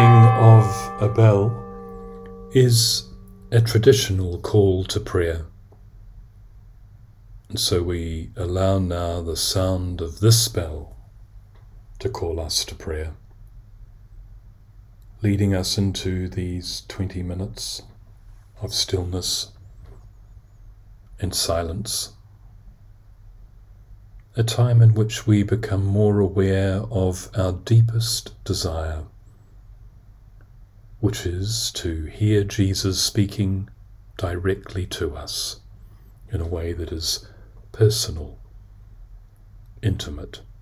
ringing of a bell is a traditional call to prayer. And so we allow now the sound of this bell to call us to prayer, leading us into these 20 minutes of stillness and silence, a time in which we become more aware of our deepest desire, which is to hear Jesus speaking directly to us in a way that is personal, intimate.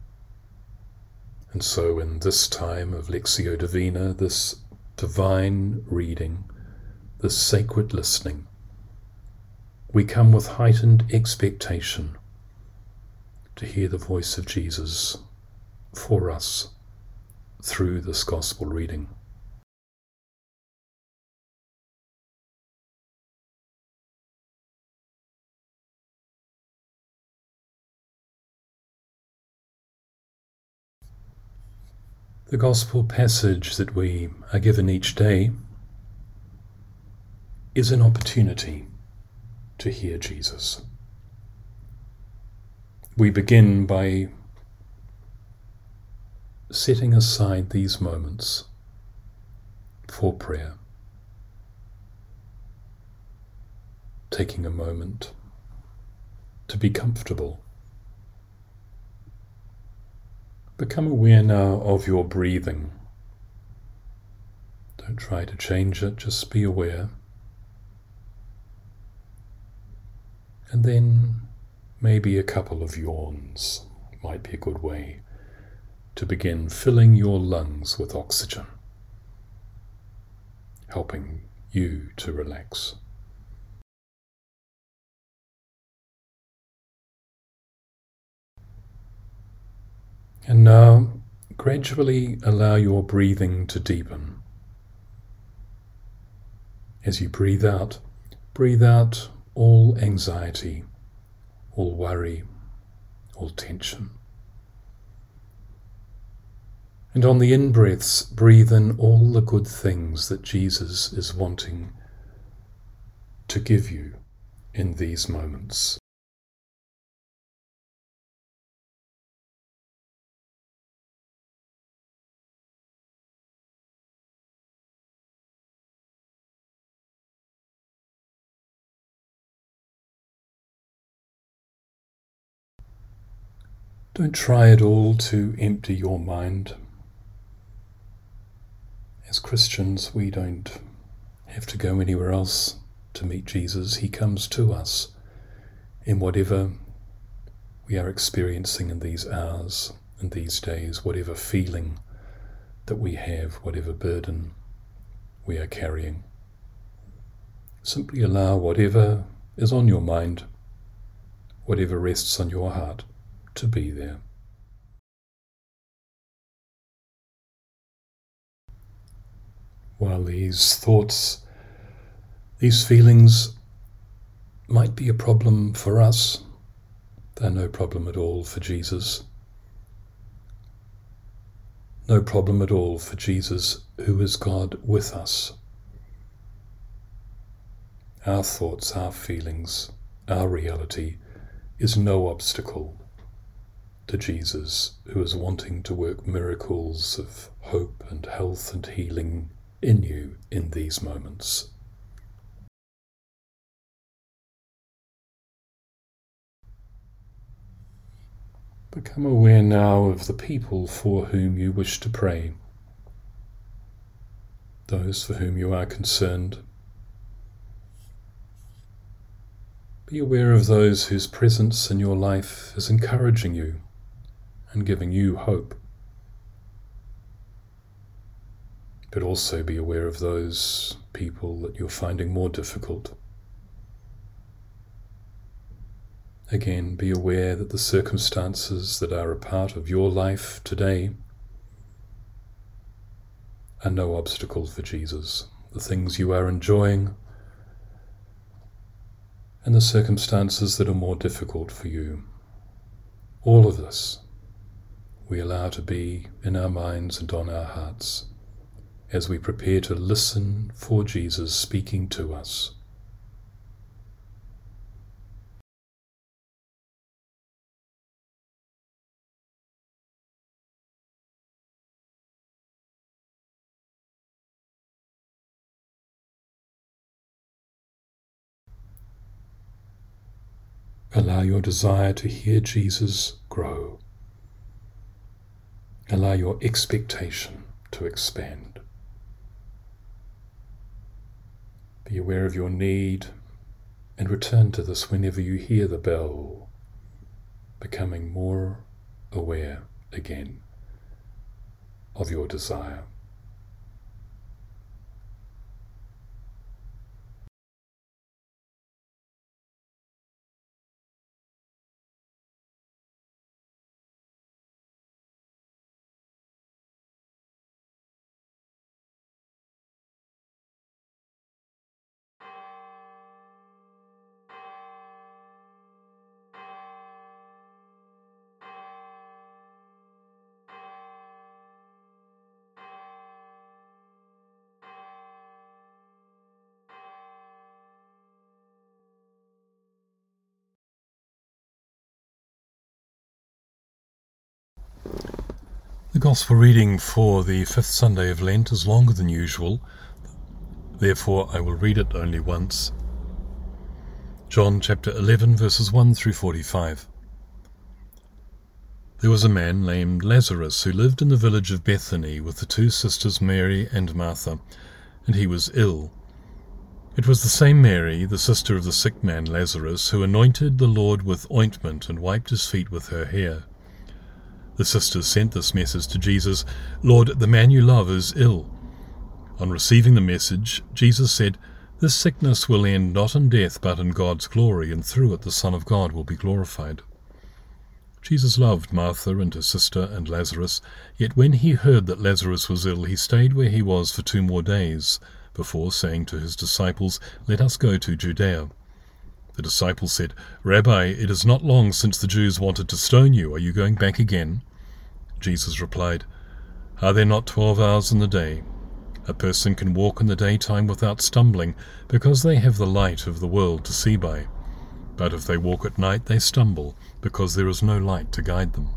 And so in this time of Lectio Divina, this divine reading, this sacred listening, we come with heightened expectation to hear the voice of Jesus for us through this gospel reading. The gospel passage that we are given each day is an opportunity to hear Jesus. We begin by setting aside these moments for prayer, taking a moment to be comfortable. Become aware now of your breathing. Don't try to change it, just be aware. And then maybe a couple of yawns might be a good way to begin filling your lungs with oxygen, helping you to relax. And now, gradually allow your breathing to deepen. As you breathe out all anxiety, all worry, all tension. And on the in-breaths, breathe in all the good things that Jesus is wanting to give you in these moments. Don't try at all to empty your mind. As Christians, we don't have to go anywhere else to meet Jesus. He comes to us in whatever we are experiencing in these hours, in these days, whatever feeling that we have, whatever burden we are carrying. Simply allow whatever is on your mind, whatever rests on your heart, to be there. While these thoughts, these feelings might be a problem for us, they're no problem at all for Jesus. No problem at all for Jesus, who is God with us. Our thoughts, our feelings, our reality is no obstacle to Jesus, who is wanting to work miracles of hope and health and healing in you in these moments. Become aware now of the people for whom you wish to pray, those for whom you are concerned. Be aware of those whose presence in your life is encouraging you and giving you hope. But also be aware of those people that you're finding more difficult. Again, be aware that the circumstances that are a part of your life today are no obstacle for Jesus. The things you are enjoying and the circumstances that are more difficult for you. All of this we allow to be in our minds and on our hearts as we prepare to listen for Jesus speaking to us. Allow your desire to hear Jesus grow. Allow your expectation to expand. Be aware of your need and return to this whenever you hear the bell, becoming more aware again of your desire. The Gospel reading for the 5th Sunday of Lent is longer than usual, therefore I will read it only once. John chapter 11 verses 1 through 45. There was a man named Lazarus who lived in the village of Bethany with the two sisters Mary and Martha, and he was ill. It was the same Mary, the sister of the sick man Lazarus, who anointed the Lord with ointment and wiped his feet with her hair. The sisters sent this message to Jesus, "Lord, the man you love is ill." On receiving the message, Jesus said, "This sickness will end not in death but in God's glory, and through it the Son of God will be glorified." Jesus loved Martha and her sister and Lazarus, yet when he heard that Lazarus was ill, he stayed where he was for 2 more days, before saying to his disciples, "Let us go to Judea." The disciples said, "Rabbi, it is not long since the Jews wanted to stone you. Are you going back again?" Jesus replied, "Are there not 12 hours in the day? A person can walk in the daytime without stumbling, because they have the light of the world to see by. But if they walk at night, they stumble, because there is no light to guide them."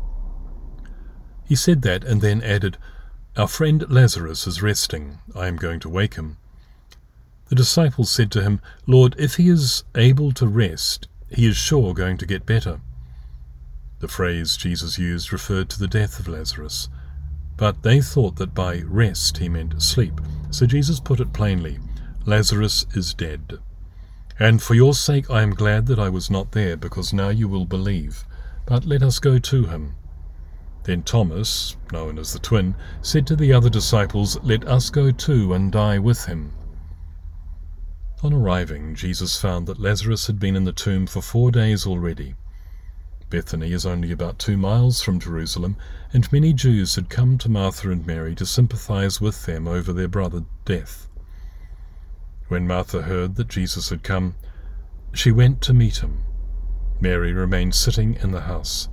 He said that and then added, "Our friend Lazarus is resting. I am going to wake him." The disciples said to him, "Lord, if he is able to rest, he is sure going to get better." The phrase Jesus used referred to the death of Lazarus, but they thought that by rest he meant sleep, so Jesus put it plainly, "Lazarus is dead. And for your sake I am glad that I was not there, because now you will believe. But let us go to him." Then Thomas, known as the twin, said to the other disciples, "Let us go too and die with him." On arriving, Jesus found that Lazarus had been in the tomb for 4 days already. Bethany is only about 2 miles from Jerusalem, and many Jews had come to Martha and Mary to sympathize with them over their brother's death. When Martha heard that Jesus had come, she went to meet him. Mary remained sitting in the house.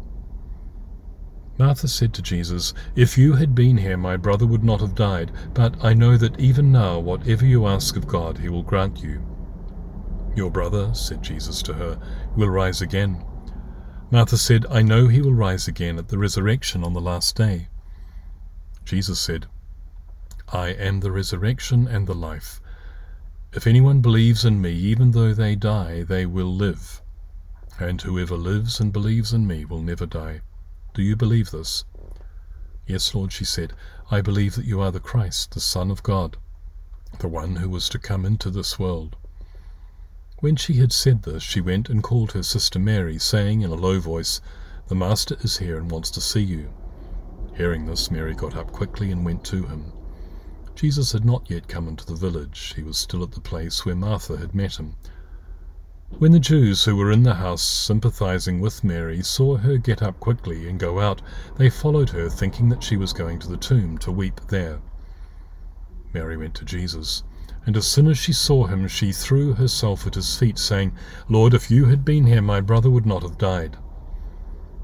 Martha said to Jesus, "If you had been here, my brother would not have died, but I know that even now whatever you ask of God, he will grant you." "Your brother," said Jesus to her, "will rise again." Martha said, "I know he will rise again at the resurrection on the last day." Jesus said, "I am the resurrection and the life. If anyone believes in me, even though they die, they will live. And whoever lives and believes in me will never die. Do you believe this?" "Yes, Lord," she said, "I believe that you are the Christ, the Son of God, the one who was to come into this world." When she had said this, she went and called her sister Mary, saying in a low voice, "The Master is here and wants to see you." Hearing this, Mary got up quickly and went to him. Jesus had not yet come into the village. He was still at the place where Martha had met him. When the Jews who were in the house sympathizing with Mary saw her get up quickly and go out, they followed her, thinking that she was going to the tomb to weep there. Mary went to Jesus, and as soon as she saw him, she threw herself at his feet, saying, "Lord, if you had been here, my brother would not have died."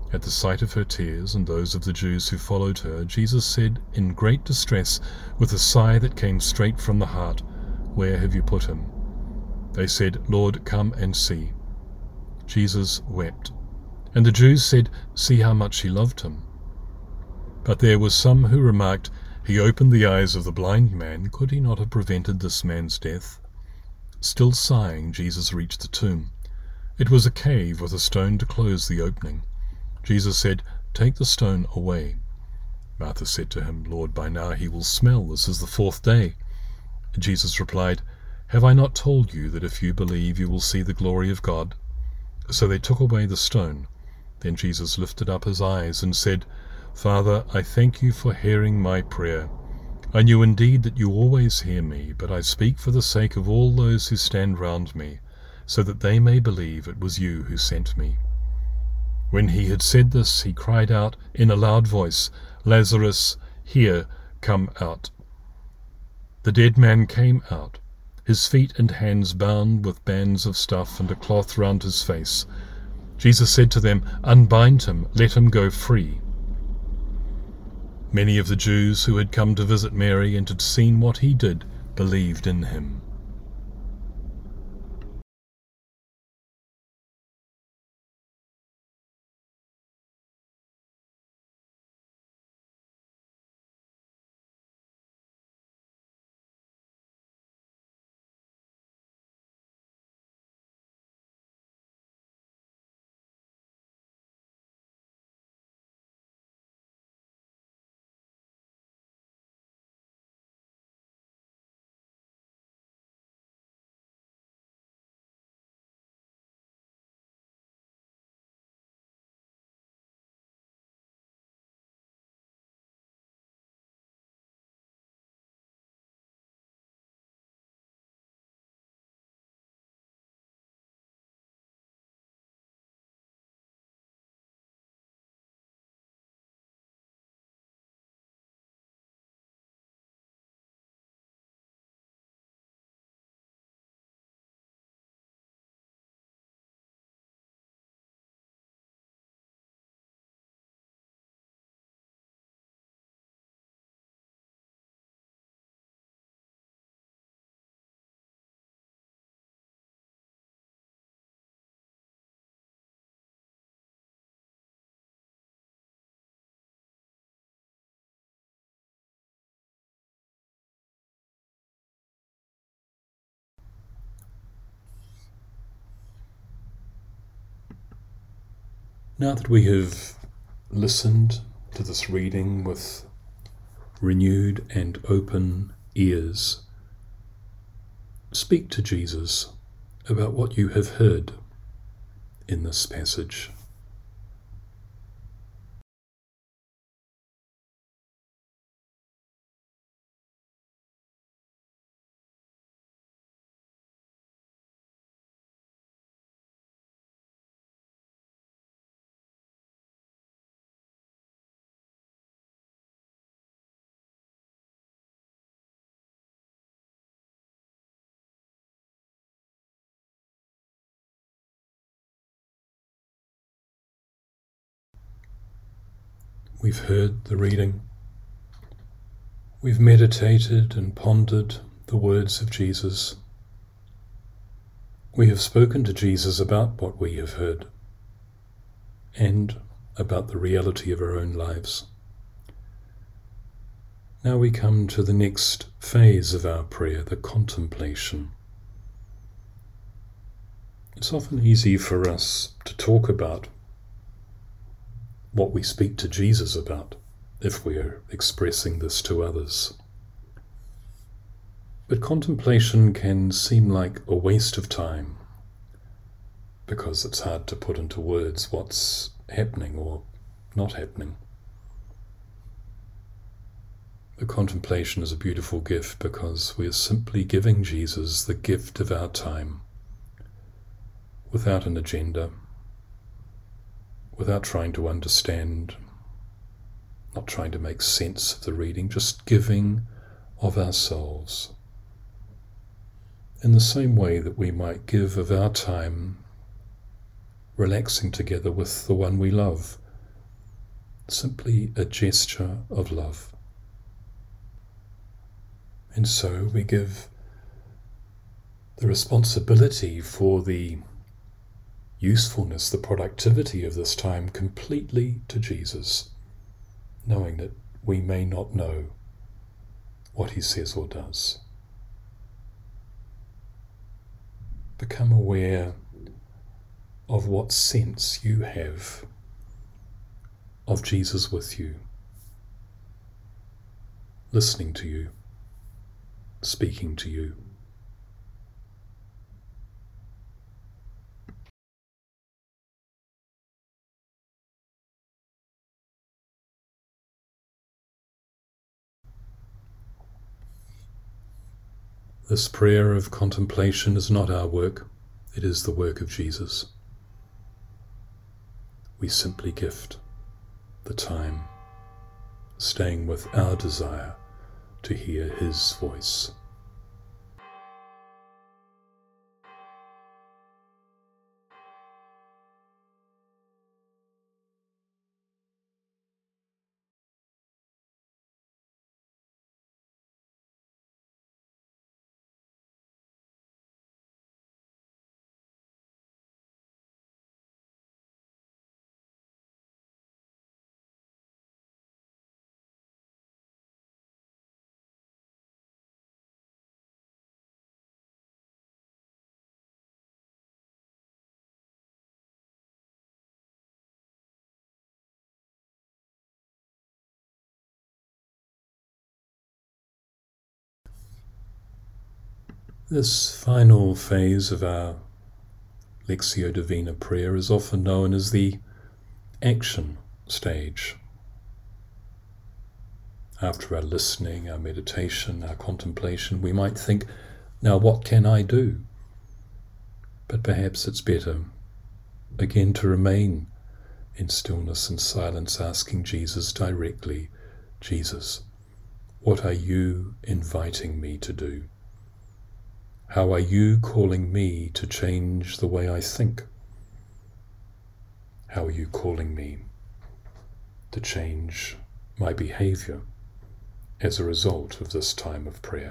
At the sight of her tears and those of the Jews who followed her, Jesus said in great distress, with a sigh that came straight from the heart, "Where have you put him?" They said, "Lord, come and see." Jesus wept. And the Jews said, "See how much he loved him." But there were some who remarked, "He opened the eyes of the blind man. Could he not have prevented this man's death?" Still sighing, Jesus reached the tomb. It was a cave with a stone to close the opening. Jesus said, "Take the stone away." Martha said to him, "Lord, by now he will smell. This is the 4th day." Jesus replied, "Have I not told you that if you believe you will see the glory of God?" So they took away the stone. Then Jesus lifted up his eyes and said, "Father, I thank you for hearing my prayer. I knew indeed that you always hear me, but I speak for the sake of all those who stand round me, so that they may believe it was you who sent me." When he had said this, he cried out in a loud voice, "Lazarus, here, come out." The dead man came out, his feet and hands bound with bands of stuff and a cloth round his face. Jesus said to them, "Unbind him, let him go free." Many of the Jews who had come to visit Mary and had seen what he did believed in him. Now that we have listened to this reading with renewed and open ears, speak to Jesus about what you have heard in this passage. We've heard the reading. We've meditated and pondered the words of Jesus. We have spoken to Jesus about what we have heard and about the reality of our own lives. Now we come to the next phase of our prayer, the contemplation. It's often easy for us to talk about what we speak to Jesus about if we are expressing this to others. But contemplation can seem like a waste of time because it's hard to put into words what's happening or not happening. The contemplation is a beautiful gift because we are simply giving Jesus the gift of our time without an agenda, without trying to understand, not trying to make sense of the reading, just giving of ourselves. In the same way that we might give of our time relaxing together with the one we love simply a gesture of love. And so we give the responsibility for the usefulness, the productivity of this time completely to Jesus, knowing that we may not know what he says or does. Become aware of what sense you have of Jesus with you, listening to you, speaking to you. This prayer of contemplation is not our work, it is the work of Jesus. We simply gift the time, staying with our desire to hear his voice. This final phase of our Lectio Divina prayer is often known as the action stage. After our listening, our meditation, our contemplation, we might think, now what can I do? But perhaps it's better, again, to remain in stillness and silence, asking Jesus directly, Jesus, what are you inviting me to do? How are you calling me to change the way I think? How are you calling me to change my behavior as a result of this time of prayer?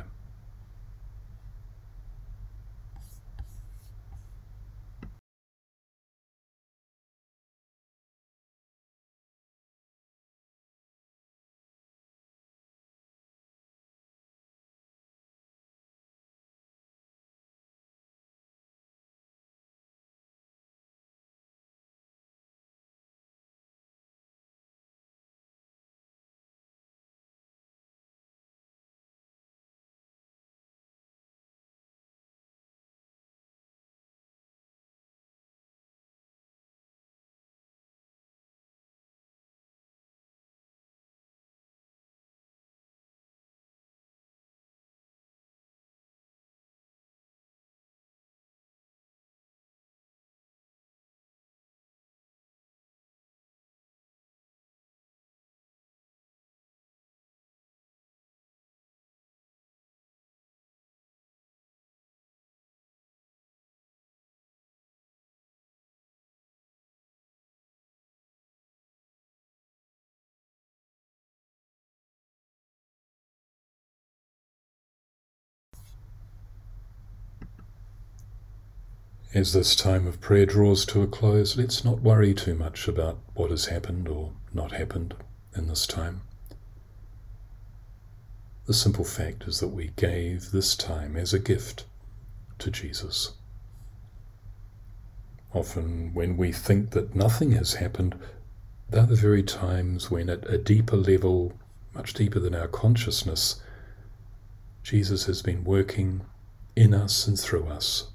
As this time of prayer draws to a close, let's not worry too much about what has happened or not happened in this time. The simple fact is that we gave this time as a gift to Jesus. Often when we think that nothing has happened, they're the very times when at a deeper level, much deeper than our consciousness, Jesus has been working in us and through us.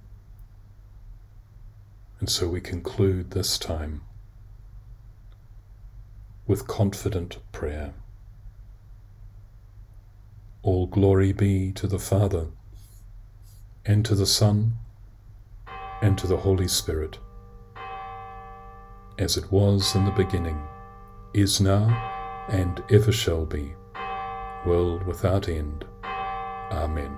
And so we conclude this time with confident prayer. All glory be to the Father, and to the Son, and to the Holy Spirit, as it was in the beginning, is now, and ever shall be, world without end. Amen.